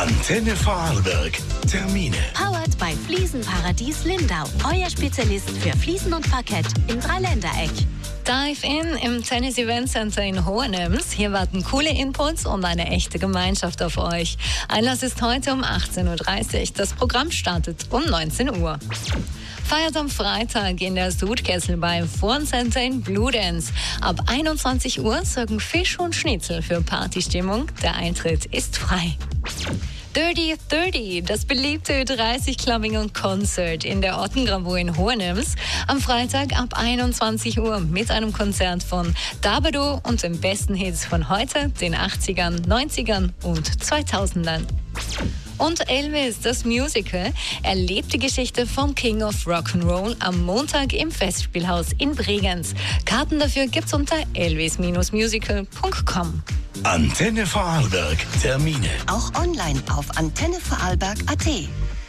Antenne Vorarlberg. Termine. Powered by Fliesenparadies Lindau. Euer Spezialist für Fliesen und Parkett im Dreiländereck. Dive In im Tennis Event Center in Hohenems. Hier warten coole Inputs und eine echte Gemeinschaft auf euch. Einlass ist heute um 18.30 Uhr. Das Programm startet um 19 Uhr. Feiert am Freitag in der Sudkessel beim Fohrencenter in Bludenz. Ab 21 Uhr sorgen Fisch und Schnitzel für Partystimmung. Der Eintritt ist frei. Dirty 30, das beliebte Ü30-Clubbing und Concert in der Ottengravo in Hohenems. Am Freitag ab 21 Uhr mit einem Konzert von Dabado und den besten Hits von heute, den 80ern, 90ern und 2000ern. Und Elvis, das Musical, erlebt die Geschichte vom King of Rock'n'Roll am Montag im Festspielhaus in Bregenz. Karten dafür gibt's unter elvis-musical.com. Antenne Vorarlberg. Termine. Auch online auf antennevorarlberg.at. Ein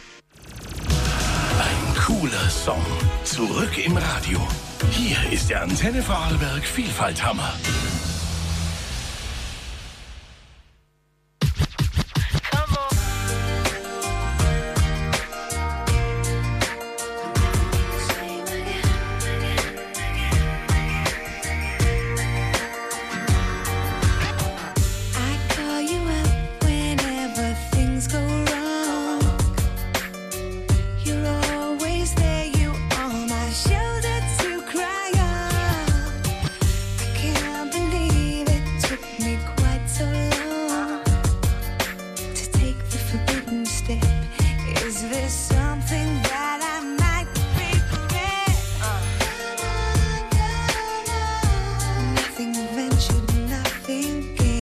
cooler Song. Zurück im Radio. Hier ist der Antenne Vorarlberg Vielfalthammer.